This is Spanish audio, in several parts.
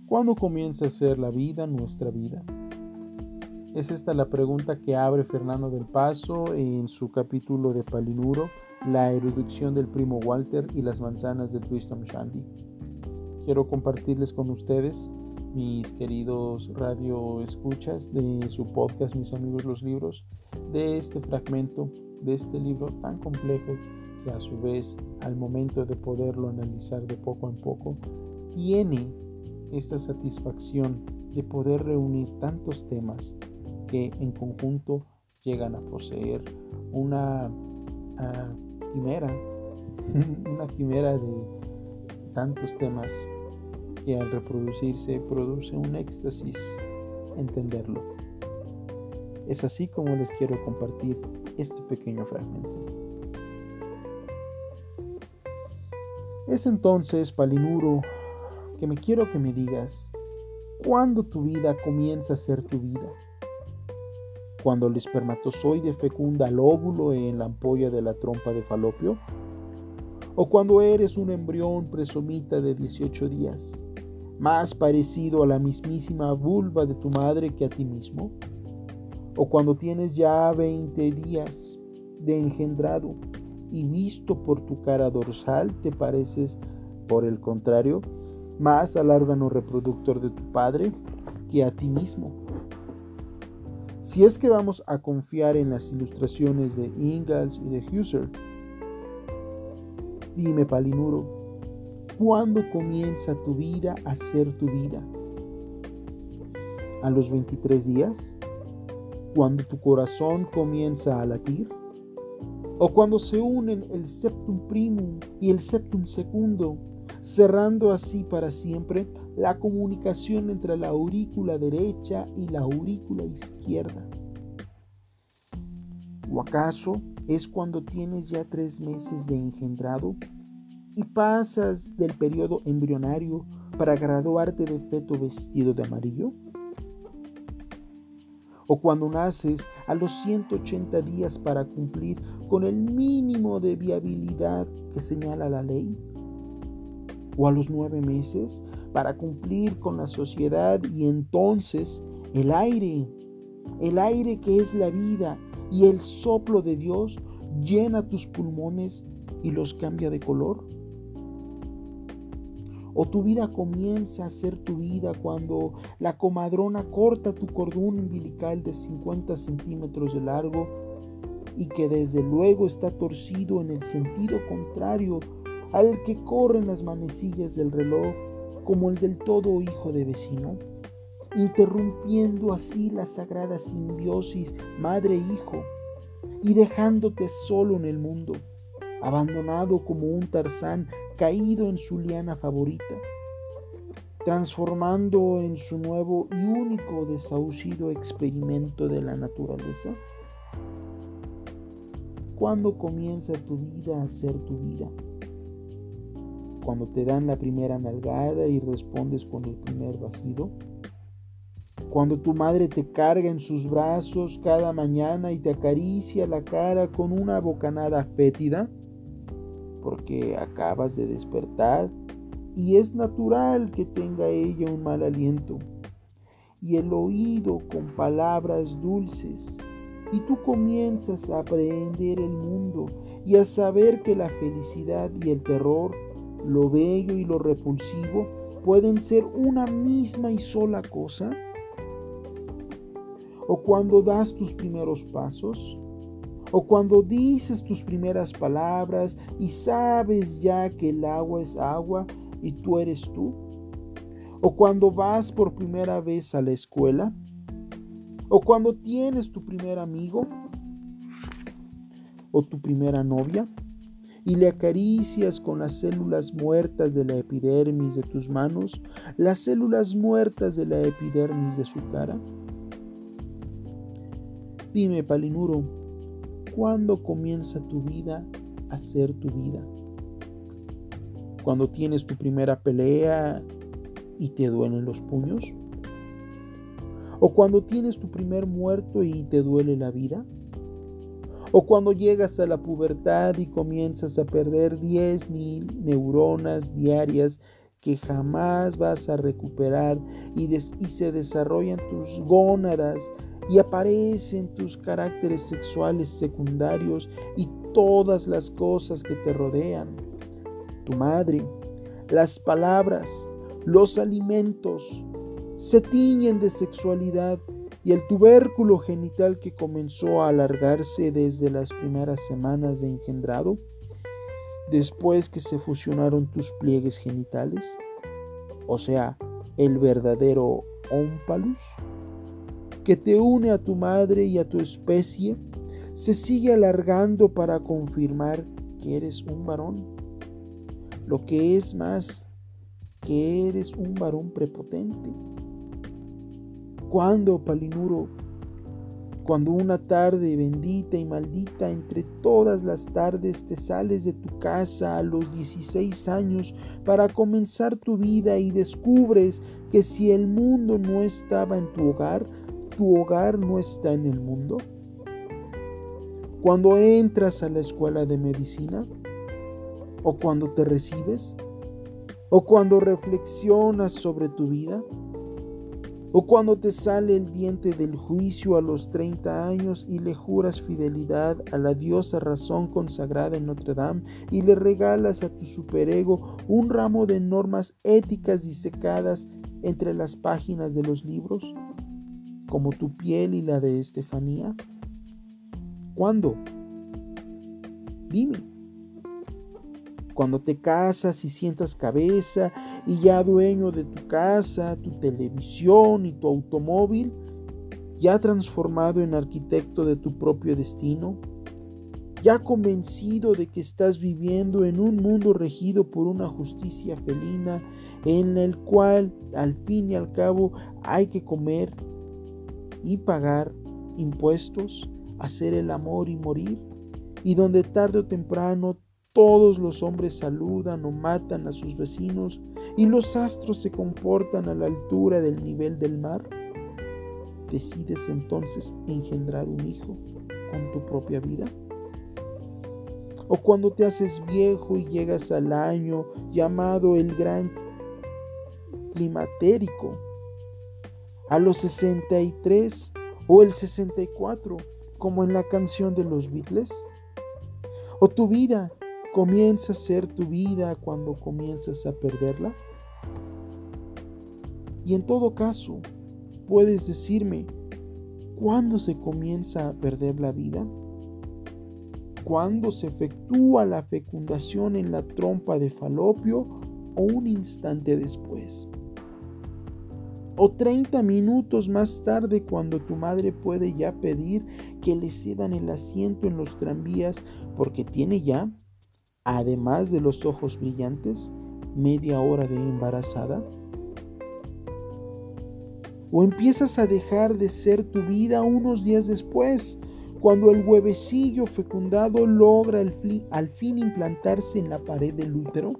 ¿Cuándo comienza a ser la vida nuestra vida? Es esta la pregunta que abre Fernando del Paso en su capítulo de Palinuro, la erudición del primo Walter y las manzanas de Tristram Shandy. Quiero compartirles con ustedes, mis queridos radio escuchas de su podcast Mis Amigos los Libros, de este fragmento de este libro tan complejo que a su vez, al momento de poderlo analizar de poco en poco, tiene esta satisfacción de poder reunir tantos temas que en conjunto llegan a poseer una quimera de tantos temas que al reproducirse produce un éxtasis entenderlo. Es así como les quiero compartir este pequeño fragmento. Es entonces, Palinuro, que me quiero que me digas, ¿cuándo tu vida comienza a ser tu vida? ¿Cuando el espermatozoide fecunda al óvulo en la ampolla de la trompa de Falopio? ¿O cuando eres un embrión presomita de 18 días, más parecido a la mismísima vulva de tu madre que a ti mismo? ¿O cuando tienes ya 20 días de engendrado y visto por tu cara dorsal te pareces, por el contrario, más al órgano reproductor de tu padre que a ti mismo? Si es que vamos a confiar en las ilustraciones de Ingalls y de Husserl, dime, Palinuro, ¿cuándo comienza tu vida a ser tu vida? ¿A los 23 días? ¿Cuando tu corazón comienza a latir? ¿O cuando se unen el septum primum y el septum secundum, cerrando así para siempre la comunicación entre la aurícula derecha y la aurícula izquierda? ¿O acaso es cuando tienes ya 3 meses de engendrado y pasas del periodo embrionario para graduarte de feto vestido de amarillo? ¿O cuando naces a los 180 días para cumplir con el mínimo de viabilidad que señala la ley? ¿O a los 9 meses para cumplir con la sociedad y entonces el aire que es la vida y el soplo de Dios llena tus pulmones y los cambia de color? ¿O tu vida comienza a ser tu vida cuando la comadrona corta tu cordón umbilical de 50 centímetros de largo y que desde luego está torcido en el sentido contrario al que corren las manecillas del reloj, como el del todo hijo de vecino, interrumpiendo así la sagrada simbiosis madre-hijo y dejándote solo en el mundo, abandonado como un Tarzán caído en su liana favorita, transformando en su nuevo y único desahuciado experimento de la naturaleza? ¿Cuándo comienza tu vida a ser tu vida? ¿Cuando te dan la primera nalgada y respondes con el primer bajido? ¿Cuando tu madre te carga en sus brazos cada mañana y te acaricia la cara con una bocanada fétida? Porque acabas de despertar y es natural que tenga ella un mal aliento y el oído con palabras dulces, y tú comienzas a aprehender el mundo y a saber que la felicidad y el terror, lo bello y lo repulsivo pueden ser una misma y sola cosa. ¿O cuando das tus primeros pasos? ¿O cuando dices tus primeras palabras y sabes ya que el agua es agua y tú eres tú? ¿O cuando vas por primera vez a la escuela? ¿O cuando tienes tu primer amigo? ¿O tu primera novia? Y le acaricias con las células muertas de la epidermis de tus manos, las células muertas de la epidermis de su cara. Dime, Palinuro, ¿cuándo comienza tu vida a ser tu vida? ¿Cuando tienes tu primera pelea y te duelen los puños? ¿O cuando tienes tu primer muerto y te duele la vida? ¿O cuando llegas a la pubertad y comienzas a perder 10,000 neuronas diarias que jamás vas a recuperar y se desarrollan tus gónadas y aparecen tus caracteres sexuales secundarios y todas las cosas que te rodean. Tu madre, las palabras, los alimentos se tiñen de sexualidad y el tubérculo genital que comenzó a alargarse desde las primeras semanas de engendrado, después que se fusionaron tus pliegues genitales, o sea, el verdadero ómpalus, que te une a tu madre y a tu especie, se sigue alargando para confirmar que eres un varón. Lo que es más, que eres un varón prepotente. ¿Cuándo, Palinuro? Cuando una tarde bendita y maldita entre todas las tardes te sales de tu casa a los 16 años para comenzar tu vida y descubres que si el mundo no estaba en tu hogar no está en el mundo. Cuando entras a la escuela de medicina, o cuando te recibes, o cuando reflexionas sobre tu vida, o cuando te sale el diente del juicio a los 30 años y le juras fidelidad a la diosa razón consagrada en Notre Dame y le regalas a tu superego un ramo de normas éticas disecadas entre las páginas de los libros, como tu piel y la de Estefanía. ¿Cuándo? Dime. Cuando te casas y sientas cabeza y ya dueño de tu casa, tu televisión y tu automóvil, ya transformado en arquitecto de tu propio destino, ya convencido de que estás viviendo en un mundo regido por una justicia felina en el cual al fin y al cabo hay que comer y pagar impuestos, hacer el amor y morir, y donde tarde o temprano todos los hombres saludan o matan a sus vecinos y los astros se comportan a la altura del nivel del mar. ¿Decides entonces engendrar un hijo con tu propia vida? O cuando te haces viejo y llegas al año llamado el gran climatérico, a los 63 o el 64, como en la canción de los Beatles. O tu vida comienza a ser tu vida cuando comienzas a perderla. Y en todo caso, puedes decirme, ¿cuándo se comienza a perder la vida? ¿Cuándo se efectúa la fecundación en la trompa de Falopio o un instante después? O 30 minutos más tarde, cuando tu madre puede ya pedir que le cedan el asiento en los tranvías porque tiene ya, además de los ojos brillantes, media hora de embarazada. O empiezas a dejar de ser tu vida unos días después, cuando el huevecillo fecundado logra al fin implantarse en la pared del útero.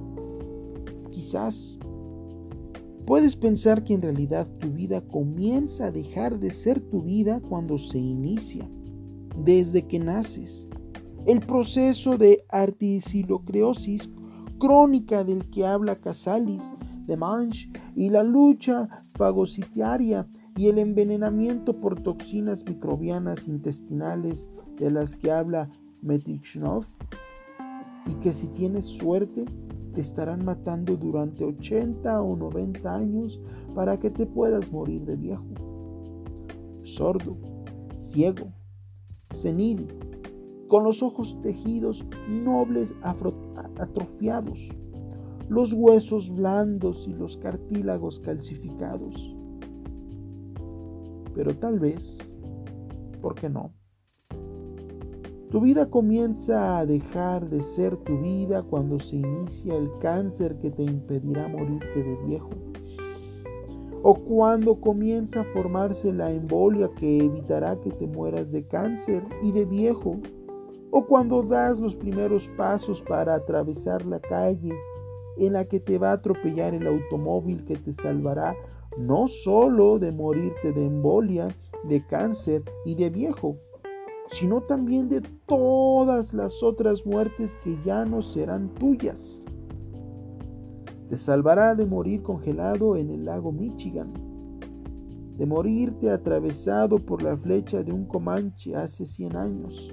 Quizás puedes pensar que en realidad tu vida comienza a dejar de ser tu vida cuando se inicia, desde que naces, el proceso de artisilocreosis crónica del que habla Casalis de Manche y la lucha fagocitaria y el envenenamiento por toxinas microbianas intestinales de las que habla Metichnoff, y que si tienes suerte te estarán matando durante 80 o 90 años para que te puedas morir de viejo, sordo, ciego, senil, con los ojos tejidos nobles atrofiados, los huesos blandos y los cartílagos calcificados. Pero tal vez, ¿por qué no? Tu vida comienza a dejar de ser tu vida cuando se inicia el cáncer que te impedirá morirte de viejo. O cuando comienza a formarse la embolia que evitará que te mueras de cáncer y de viejo. O cuando das los primeros pasos para atravesar la calle en la que te va a atropellar el automóvil que te salvará no solo de morirte de embolia, de cáncer y de viejo, sino también de todas las otras muertes que ya no serán tuyas. Te salvará de morir congelado en el lago Michigan, de morirte atravesado por la flecha de un Comanche hace 100 años,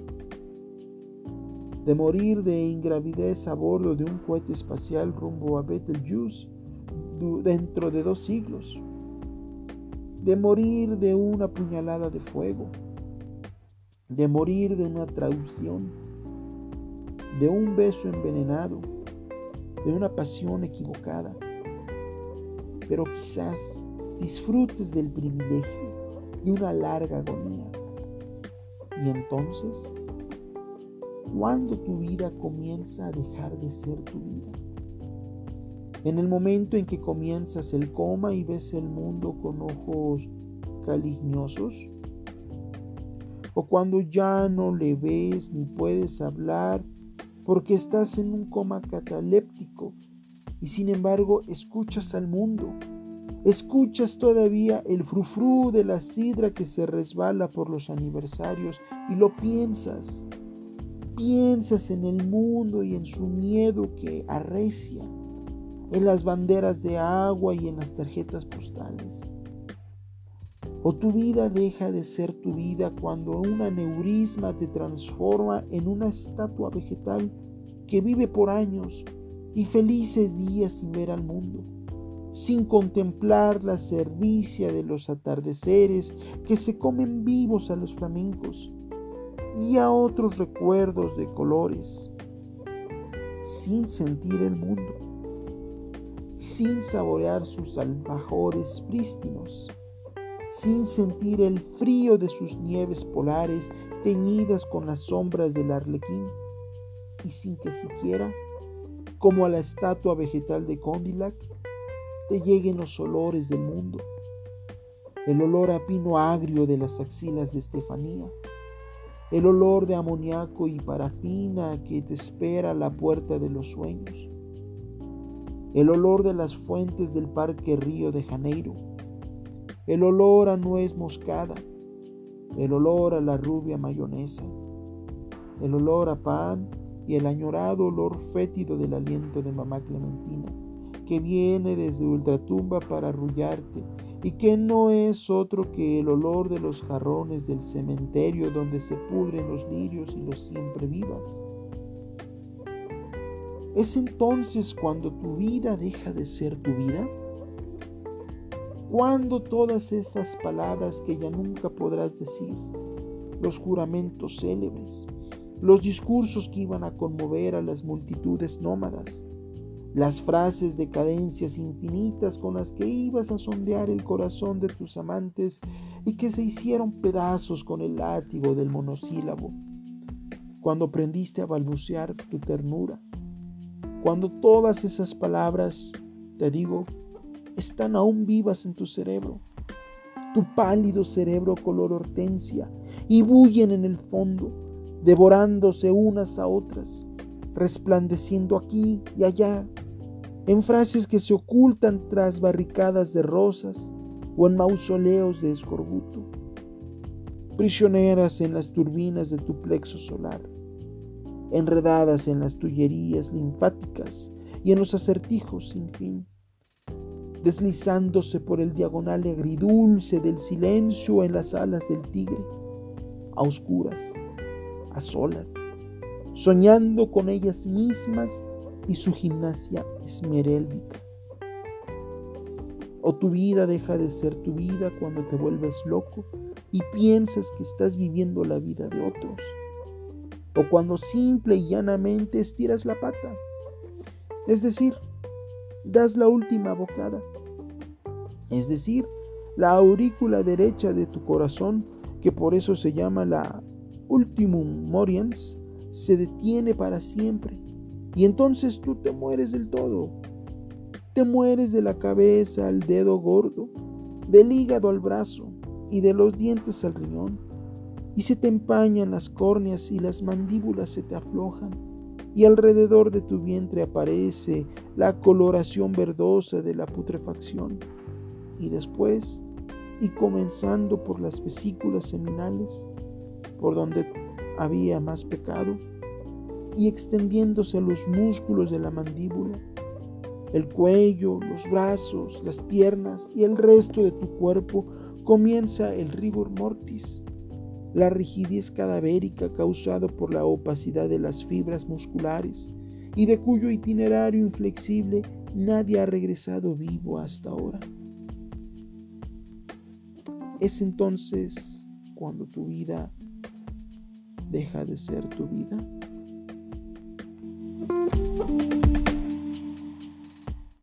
de morir de ingravidez a bordo de un cohete espacial rumbo a Betelgeuse dentro de 2 siglos, de morir de una puñalada de fuego, de morir de una traición, de un beso envenenado, de una pasión equivocada. Pero quizás disfrutes del privilegio de una larga agonía. Y entonces, ¿cuándo tu vida comienza a dejar de ser tu vida? En el momento en que comienzas el coma y ves el mundo con ojos calignosos, o cuando ya no le ves ni puedes hablar porque estás en un coma cataléptico y sin embargo escuchas al mundo, escuchas todavía el frufrú de la sidra que se resbala por los aniversarios y lo piensas en el mundo y en su miedo que arrecia, en las banderas de agua y en las tarjetas postales. O tu vida deja de ser tu vida cuando un aneurisma te transforma en una estatua vegetal que vive por años y felices días sin ver al mundo, sin contemplar la cervicia de los atardeceres que se comen vivos a los flamencos y a otros recuerdos de colores, sin sentir el mundo, sin saborear sus alfajores prístinos, sin sentir el frío de sus nieves polares teñidas con las sombras del arlequín, y sin que siquiera, como a la estatua vegetal de Condillac, te lleguen los olores del mundo, el olor a pino agrio de las axilas de Estefanía, el olor de amoníaco y parafina que te espera a la puerta de los sueños, el olor de las fuentes del Parque Río de Janeiro, el olor a nuez moscada, el olor a la rubia mayonesa, el olor a pan y el añorado olor fétido del aliento de mamá Clementina, que viene desde ultratumba para arrullarte y que no es otro que el olor de los jarrones del cementerio donde se pudren los lirios y los siempre vivas. ¿Es entonces cuando tu vida deja de ser tu vida? ¿Cuándo todas estas palabras que ya nunca podrás decir, los juramentos célebres, los discursos que iban a conmover a las multitudes nómadas, las frases de cadencias infinitas con las que ibas a sondear el corazón de tus amantes y que se hicieron pedazos con el látigo del monosílabo, cuando aprendiste a balbucear tu ternura, cuando todas esas palabras, te digo, están aún vivas en tu cerebro, tu pálido cerebro color hortensia, y bullen en el fondo, devorándose unas a otras, resplandeciendo aquí y allá, en frases que se ocultan tras barricadas de rosas o en mausoleos de escorbuto, prisioneras en las turbinas de tu plexo solar, enredadas en las tullerías linfáticas y en los acertijos sin fin, deslizándose por el diagonal agridulce del silencio en las alas del tigre, a oscuras, a solas, soñando con ellas mismas y su gimnasia esmeréldica. O tu vida deja de ser tu vida cuando te vuelves loco y piensas que estás viviendo la vida de otros, o cuando simple y llanamente estiras la pata, es decir, das la última bocada, es decir, la aurícula derecha de tu corazón, que por eso se llama la ultimum moriens, se detiene para siempre, y entonces tú te mueres del todo. Te mueres de la cabeza al dedo gordo, del hígado al brazo y de los dientes al riñón, y se te empañan las córneas y las mandíbulas se te aflojan, y alrededor de tu vientre aparece la coloración verdosa de la putrefacción, y después, y comenzando por las vesículas seminales, por donde había más pecado, y extendiéndose a los músculos de la mandíbula, El cuello, los brazos, las piernas y el resto de tu cuerpo comienza el rigor mortis, la rigidez cadavérica causada por la opacidad de las fibras musculares y de cuyo itinerario inflexible nadie ha regresado vivo hasta ahora. Es entonces cuando tu vida deja de ser tu vida.